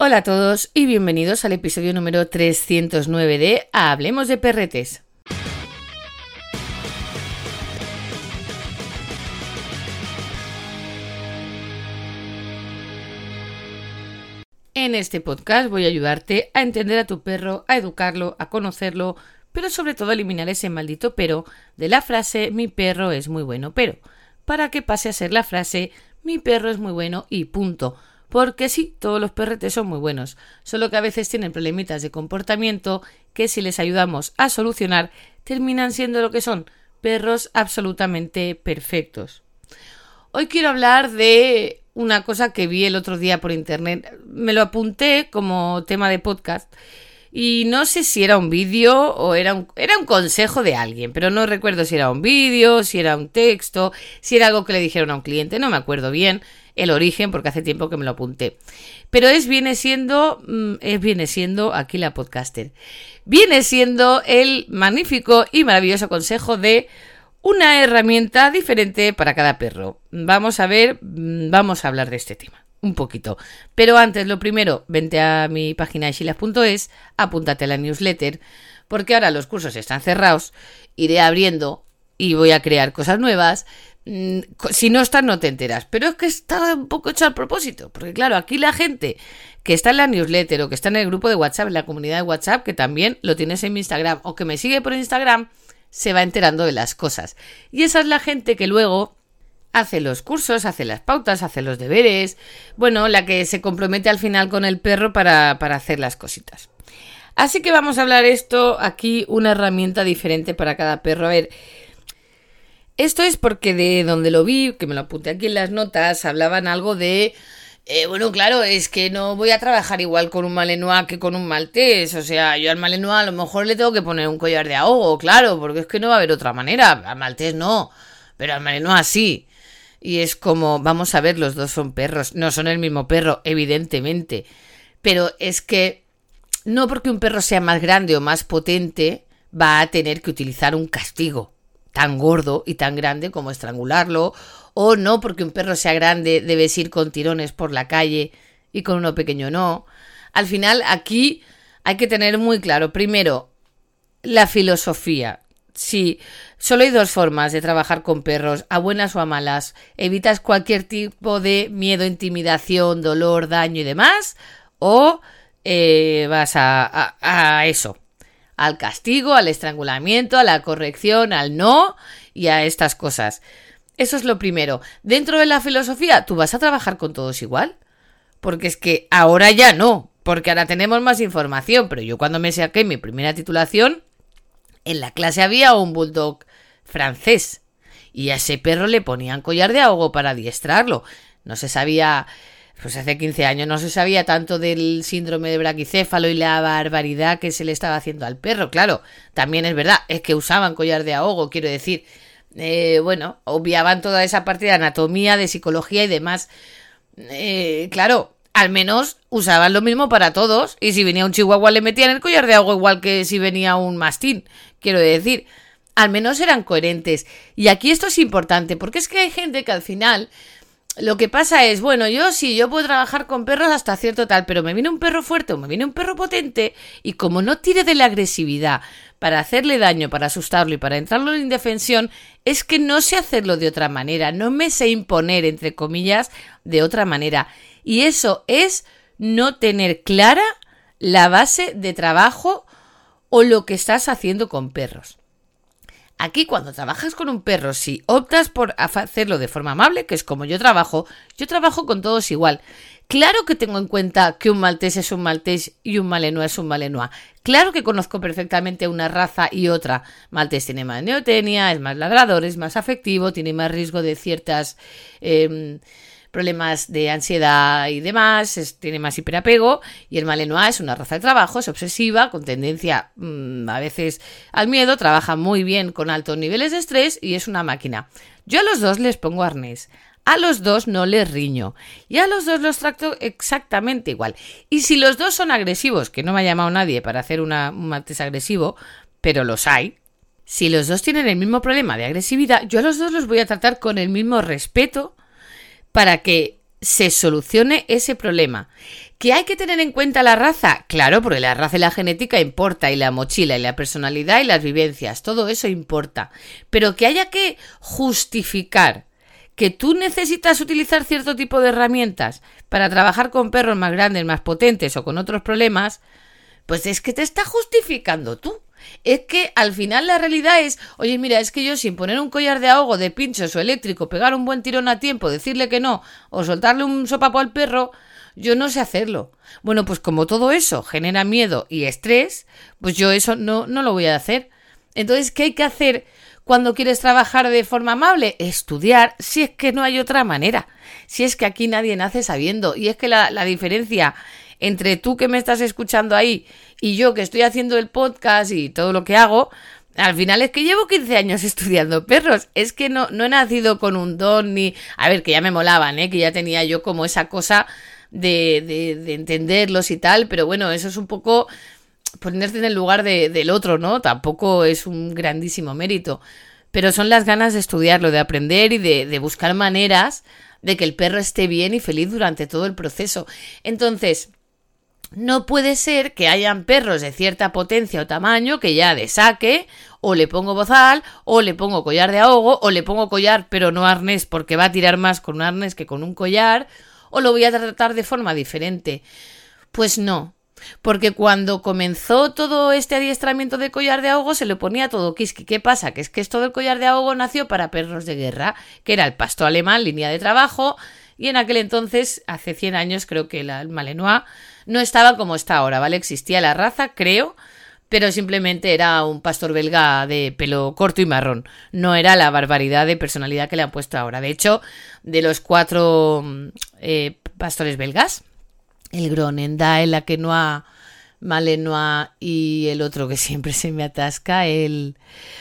Hola a todos y bienvenidos al episodio número 309 de Hablemos de Perretes. En este podcast voy a ayudarte a entender a tu perro, a educarlo, a conocerlo, pero sobre todo a eliminar ese maldito pero de la frase mi perro es muy bueno, pero para que pase a ser la frase mi perro es muy bueno y punto. Porque sí, todos los perretes son muy buenos, solo que a veces tienen problemitas de comportamiento que si les ayudamos a solucionar terminan siendo lo que son, perros absolutamente perfectos. Hoy quiero hablar de una cosa que vi el otro día por internet, me lo apunté como tema de podcast y no sé si era un vídeo o era un consejo de alguien, pero no recuerdo si era un vídeo, si era un texto, si era algo que le dijeron a un cliente, no me acuerdo bien el origen porque hace tiempo que me lo apunté. Pero viene siendo aquí la podcaster. Viene siendo el magnífico y maravilloso consejo de una herramienta diferente para cada perro. Vamos a hablar de este tema un poquito. Pero antes, lo primero, vente a mi página de shilas.es, apúntate a la newsletter, porque ahora los cursos están cerrados, iré abriendo y voy a crear cosas nuevas. Si no estás no te enteras, pero es que está un poco hecho al propósito, porque claro, aquí la gente que está en la newsletter o que está en el grupo de WhatsApp, en la comunidad de WhatsApp, que también lo tienes en mi Instagram o que me sigue por Instagram, se va enterando de las cosas. Y esa es la gente que luego hace los cursos, hace las pautas, hace los deberes, bueno, la que se compromete al final con el perro para hacer las cositas. Así que vamos a hablar esto aquí, una herramienta diferente para cada perro. A ver, esto es porque de donde lo vi, que me lo apunté aquí en las notas, hablaban algo de bueno, claro, es que no voy a trabajar igual con un malinois que con un maltés. O sea, yo al malinois a lo mejor le tengo que poner un collar de ahogo, claro, porque es que no va a haber otra manera. Al maltés no, pero al malinois sí. Y es como, vamos a ver, los dos son perros. No son el mismo perro, evidentemente. Pero es que no porque un perro sea más grande o más potente va a tener que utilizar un castigo tan gordo y tan grande como estrangularlo, o no porque un perro sea grande debes ir con tirones por la calle y con uno pequeño no. Al final aquí hay que tener muy claro, primero, la filosofía. Sí, solo hay dos formas de trabajar con perros, a buenas o a malas. Evitas cualquier tipo de miedo, intimidación, dolor, daño y demás, o vas a eso, al castigo, al estrangulamiento, a la corrección, al no y a estas cosas. Eso es lo primero. Dentro de la filosofía, ¿tú vas a trabajar con todos igual? Porque es que ahora ya no, porque ahora tenemos más información, pero yo cuando me saqué mi primera titulación, en la clase había un bulldog francés y a ese perro le ponían collar de ahogo para adiestrarlo. No se sabía, pues hace 15 años no se sabía tanto del síndrome de braquicéfalo y la barbaridad que se le estaba haciendo al perro. Claro, también es verdad, es que usaban collar de ahogo, quiero decir, bueno, obviaban toda esa parte de anatomía, de psicología y demás. Claro, al menos usaban lo mismo para todos y si venía un chihuahua le metían el collar de ahogo igual que si venía un mastín, quiero decir, al menos eran coherentes. Y aquí esto es importante porque es que hay gente que al final lo que pasa es, bueno, yo puedo trabajar con perros hasta cierto tal, pero me viene un perro fuerte o me viene un perro potente y como no tire de la agresividad para hacerle daño, para asustarlo y para entrarlo en indefensión, es que no sé hacerlo de otra manera, no me sé imponer, entre comillas, de otra manera. Y eso es no tener clara la base de trabajo o lo que estás haciendo con perros. Aquí cuando trabajas con un perro, si optas por hacerlo de forma amable, que es como yo trabajo con todos igual. Claro que tengo en cuenta que un maltés es un maltés y un malinois es un malinois. Claro que conozco perfectamente una raza y otra. Maltés tiene más neotenia, es más ladrador, es más afectivo, tiene más riesgo de ciertas problemas de ansiedad y demás, tiene más hiperapego, y el malinois es una raza de trabajo, es obsesiva, con tendencia a veces al miedo, trabaja muy bien con altos niveles de estrés y es una máquina. Yo a los dos les pongo arnés, a los dos no les riño y a los dos los trato exactamente igual. Y si los dos son agresivos, que no me ha llamado nadie para hacer un maltés agresivo, pero los hay, si los dos tienen el mismo problema de agresividad, yo a los dos los voy a tratar con el mismo respeto para que se solucione ese problema. ¿Que hay que tener en cuenta la raza? Claro, porque la raza y la genética importa, y la mochila, y la personalidad, y las vivencias, todo eso importa. Pero que haya que justificar que tú necesitas utilizar cierto tipo de herramientas para trabajar con perros más grandes, más potentes o con otros problemas, pues es que te está justificando tú. Es que al final la realidad es, oye, mira, es que yo sin poner un collar de ahogo, de pinchos o eléctrico, pegar un buen tirón a tiempo, decirle que no, o soltarle un sopapo al perro, yo no sé hacerlo. Bueno, pues como todo eso genera miedo y estrés, pues yo eso no lo voy a hacer. Entonces, ¿qué hay que hacer cuando quieres trabajar de forma amable? Estudiar, si es que no hay otra manera. Si es que aquí nadie nace sabiendo. Y es que la diferencia entre tú que me estás escuchando ahí y yo que estoy haciendo el podcast y todo lo que hago, al final es que llevo 15 años estudiando perros. Es que no he nacido con un don ni... A ver, que ya me molaban, que ya tenía yo como esa cosa de entenderlos y tal, pero bueno, eso es un poco ponerte en el lugar del otro, ¿no? Tampoco es un grandísimo mérito, pero son las ganas de estudiarlo, de aprender y de buscar maneras de que el perro esté bien y feliz durante todo el proceso. Entonces, no puede ser que hayan perros de cierta potencia o tamaño que ya de saque, o le pongo bozal, o le pongo collar de ahogo, o le pongo collar pero no arnés porque va a tirar más con un arnés que con un collar, o lo voy a tratar de forma diferente. Pues no. Porque cuando comenzó todo este adiestramiento de collar de ahogo se le ponía todo quisqui. ¿Qué pasa? Que es que esto del collar de ahogo nació para perros de guerra, que era el pastor alemán, línea de trabajo, y en aquel entonces, hace 100 años, creo que el Malinois no estaba como está ahora, ¿vale? Existía la raza, creo, pero simplemente era un pastor belga de pelo corto y marrón. No era la barbaridad de personalidad que le han puesto ahora. De hecho, de los 4 pastores belgas, el Groenendael, la Quenois, Malinois y el otro que siempre se me atasca, el...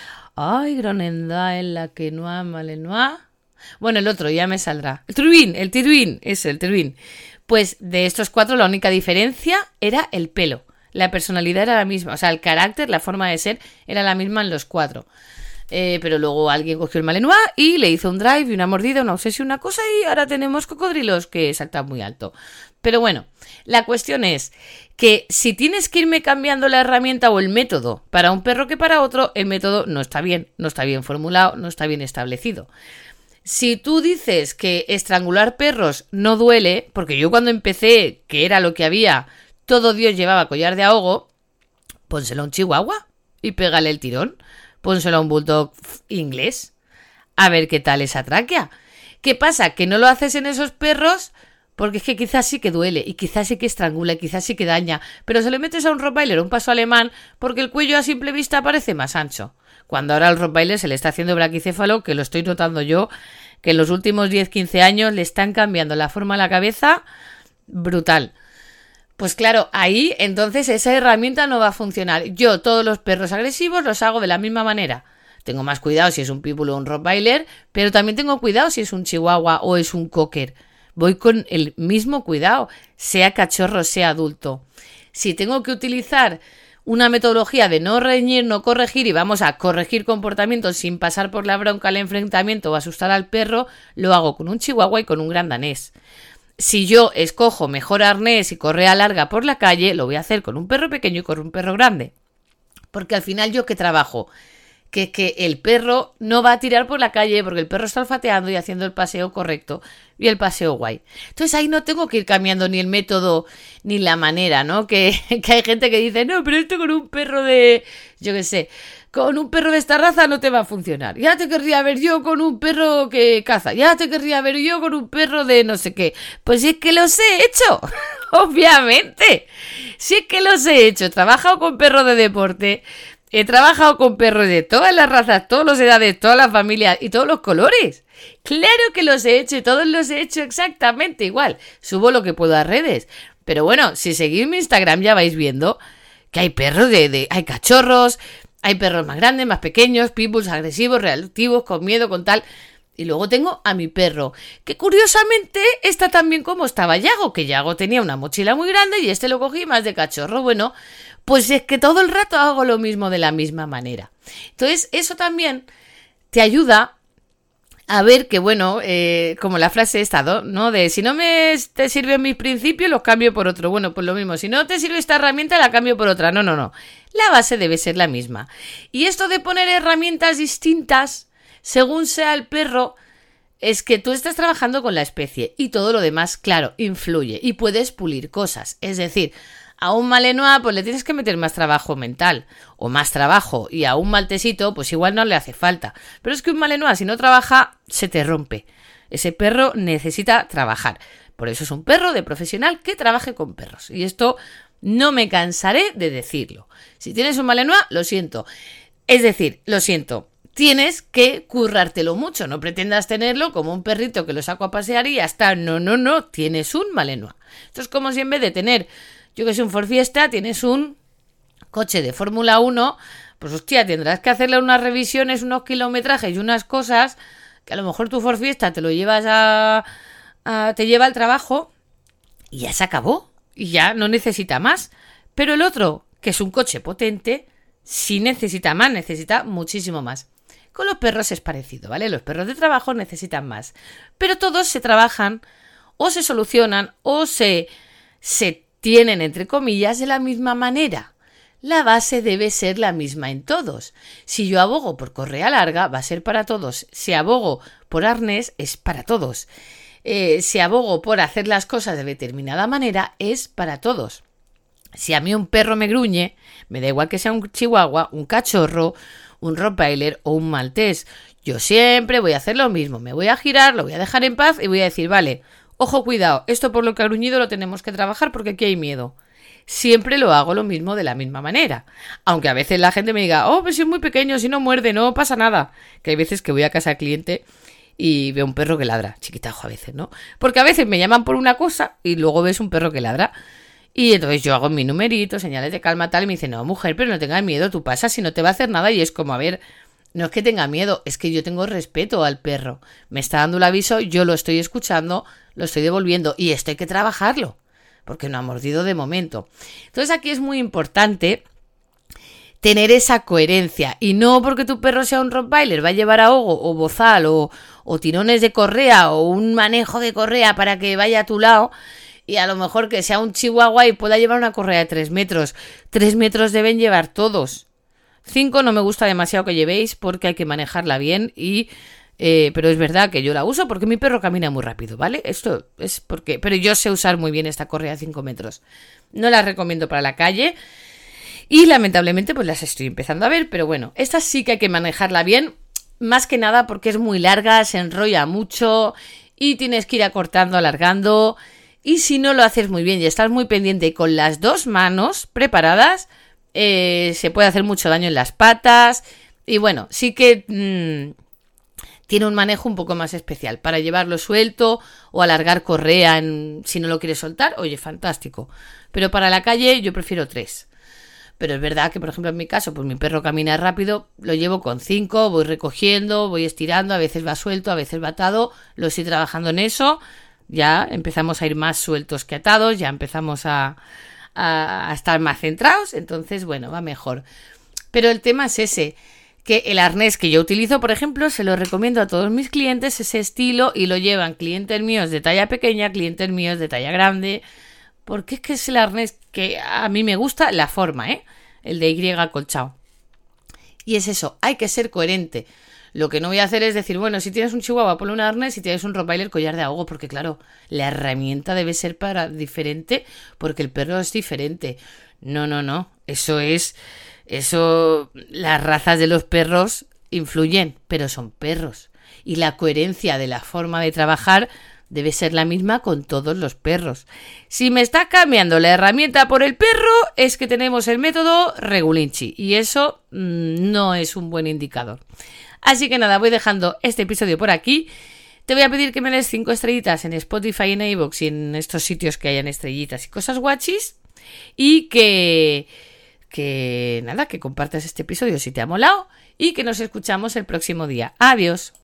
Ay, Groenendael, la Quenois, Malinois... Bueno, el otro ya me saldrá. El Tiruín, ese, el Tiruín. Pues de estos 4 la única diferencia era el pelo. La personalidad era la misma, o sea, el carácter, la forma de ser era la misma en los 4. Pero luego alguien cogió el Malinois y le hizo un drive y una mordida, una obsesión, una cosa, y ahora tenemos cocodrilos que saltan muy alto. Pero bueno, la cuestión es que si tienes que irme cambiando la herramienta o el método para un perro que para otro, el método no está bien formulado, no está bien establecido. Si tú dices que estrangular perros no duele, porque yo cuando empecé, que era lo que había, todo Dios llevaba collar de ahogo, pónselo a un chihuahua y pégale el tirón. Pónselo a un bulldog inglés. A ver qué tal esa tráquea. ¿Qué pasa? Que no lo haces en esos perros porque es que quizás sí que duele y quizás sí que estrangula y quizás sí que daña. Pero se lo metes a un Rottweiler o un paso alemán porque el cuello a simple vista parece más ancho. Cuando ahora al Rottweiler se le está haciendo braquicéfalo, que lo estoy notando yo, que en los últimos 10-15 años le están cambiando la forma a la cabeza brutal. Pues claro, ahí entonces esa herramienta no va a funcionar. Yo todos los perros agresivos los hago de la misma manera. Tengo más cuidado si es un pitbull o un rottweiler, pero también tengo cuidado si es un chihuahua o es un cocker. Voy con el mismo cuidado, sea cachorro, sea adulto. Si tengo que utilizar una metodología de no reñir, no corregir y vamos a corregir comportamientos sin pasar por la bronca, el enfrentamiento o asustar al perro, lo hago con un chihuahua y con un gran danés. Si yo escojo mejor arnés y correa larga por la calle, lo voy a hacer con un perro pequeño y con un perro grande. Porque al final yo ¿qué trabajo? Que el perro no va a tirar por la calle porque el perro está olfateando y haciendo el paseo correcto y el paseo guay. Entonces ahí no tengo que ir cambiando ni el método ni la manera, ¿no? Que hay gente que dice, no, pero esto con un perro de, yo qué sé, con un perro de esta raza no te va a funcionar. Ya te querría ver yo con un perro que caza. Ya te querría ver yo con un perro de no sé qué. Pues si es que los he hecho, obviamente. Si es que los he hecho. He trabajado con perros de deporte. He trabajado con perros de todas las razas, todas las edades, todas las familias y todos los colores. Claro que los he hecho y todos los he hecho exactamente igual. Subo lo que puedo a redes. Pero bueno, si seguís mi Instagram ya vais viendo que hay perros hay cachorros, hay perros más grandes, más pequeños, pitbulls agresivos, reactivos, con miedo, con tal. Y luego tengo a mi perro, que curiosamente está tan bien como estaba Yago, que Yago tenía una mochila muy grande y este lo cogí más de cachorro. Bueno, pues es que todo el rato hago lo mismo de la misma manera. Entonces, eso también te ayuda A ver, que bueno, como la frase esta, ¿no? De si no te sirven mis principios, los cambio por otro. Bueno, pues lo mismo, si no te sirve esta herramienta, la cambio por otra. No, no, no. La base debe ser la misma. Y esto de poner herramientas distintas, según sea el perro, es que tú estás trabajando con la especie y todo lo demás, claro, influye y puedes pulir cosas. Es decir, a un malinois pues le tienes que meter más trabajo mental o más trabajo, y a un maltesito pues igual no le hace falta. Pero es que un malinois si no trabaja se te rompe. Ese perro necesita trabajar. Por eso es un perro de profesional que trabaje con perros. Y esto no me cansaré de decirlo. Si tienes un malinois, lo siento. Es decir, lo siento. Tienes que currártelo mucho, no pretendas tenerlo como un perrito que lo saco a pasear y ya está. No, no, no, tienes un malinois. Esto es como si en vez de tener, yo que sé, un Ford Fiesta, tienes un coche de Fórmula 1, pues hostia, tendrás que hacerle unas revisiones, unos kilometrajes y unas cosas que a lo mejor tu Ford Fiesta te lo llevas te lleva al trabajo y ya se acabó y ya no necesita más. Pero el otro, que es un coche potente, sí necesita más, necesita muchísimo más. Con los perros es parecido, ¿vale? Los perros de trabajo necesitan más. Pero todos se trabajan o se solucionan o se tienen, entre comillas, de la misma manera. La base debe ser la misma en todos. Si yo abogo por correa larga, va a ser para todos. Si abogo por arnés, es para todos. Si abogo por hacer las cosas de determinada manera, es para todos. Si a mí un perro me gruñe, me da igual que sea un chihuahua, un cachorro, un rottweiler o un maltés. Yo siempre voy a hacer lo mismo. Me voy a girar, lo voy a dejar en paz y voy a decir, vale, ojo, cuidado, esto por lo que ha gruñido lo tenemos que trabajar porque aquí hay miedo. Siempre lo hago lo mismo de la misma manera. Aunque a veces la gente me diga, oh, pues si es muy pequeño, si no muerde, no pasa nada. Que hay veces que voy a casa del cliente y veo un perro que ladra. Chiquitajo a veces, ¿no? Porque a veces me llaman por una cosa y luego ves un perro que ladra. Y entonces yo hago mi numerito, señales de calma, tal, y me dice, no, mujer, pero no tengas miedo, tú pasas y no te va a hacer nada. Y es como, a ver, no es que tenga miedo, es que yo tengo respeto al perro. Me está dando el aviso, yo lo estoy escuchando, lo estoy devolviendo y esto hay que trabajarlo, porque no ha mordido de momento. Entonces aquí es muy importante tener esa coherencia y no porque tu perro sea un rottweiler va a llevar ahogo o bozal o tirones de correa o un manejo de correa para que vaya a tu lado. Y a lo mejor que sea un chihuahua y pueda llevar una correa de 3 metros. 3 metros deben llevar todos. 5 no me gusta demasiado que llevéis porque hay que manejarla bien pero es verdad que yo la uso porque mi perro camina muy rápido, ¿vale? Esto es porque... Pero yo sé usar muy bien esta correa de 5 metros. No la recomiendo para la calle y lamentablemente pues las estoy empezando a ver, pero bueno, esta sí que hay que manejarla bien, más que nada porque es muy larga, se enrolla mucho y tienes que ir acortando, alargando... Y si no lo haces muy bien y estás muy pendiente y con las dos manos preparadas, se puede hacer mucho daño en las patas. Y bueno, sí que tiene un manejo un poco más especial. Para llevarlo suelto o alargar correa si no lo quieres soltar, oye, fantástico. Pero para la calle yo prefiero 3. Pero es verdad que, por ejemplo, en mi caso, pues mi perro camina rápido, lo llevo con 5, voy recogiendo, voy estirando, a veces va suelto, a veces va atado, lo estoy trabajando en eso. Ya empezamos a ir más sueltos que atados, ya empezamos a estar más centrados, entonces, bueno, va mejor. Pero el tema es ese, que el arnés que yo utilizo, por ejemplo, se lo recomiendo a todos mis clientes, ese estilo, y lo llevan clientes míos de talla pequeña, clientes míos de talla grande, porque es que es el arnés que a mí me gusta, la forma, el de Y acolchado. Y es eso, hay que ser coherente. Lo que no voy a hacer es decir, bueno, si tienes un chihuahua, ponle un arnés, si tienes un rottweiler, collar de ahogo, porque claro, la herramienta debe ser diferente, porque el perro es diferente. No, no, no, las razas de los perros influyen, pero son perros. Y la coherencia de la forma de trabajar debe ser la misma con todos los perros. Si me está cambiando la herramienta por el perro, es que tenemos el método Regulinchi, y eso no es un buen indicador. Así que nada, voy dejando este episodio por aquí. Te voy a pedir que me des 5 estrellitas en Spotify, en iVoox y en estos sitios que hayan estrellitas y cosas guachis. Y que compartas este episodio si te ha molado y que nos escuchamos el próximo día. Adiós.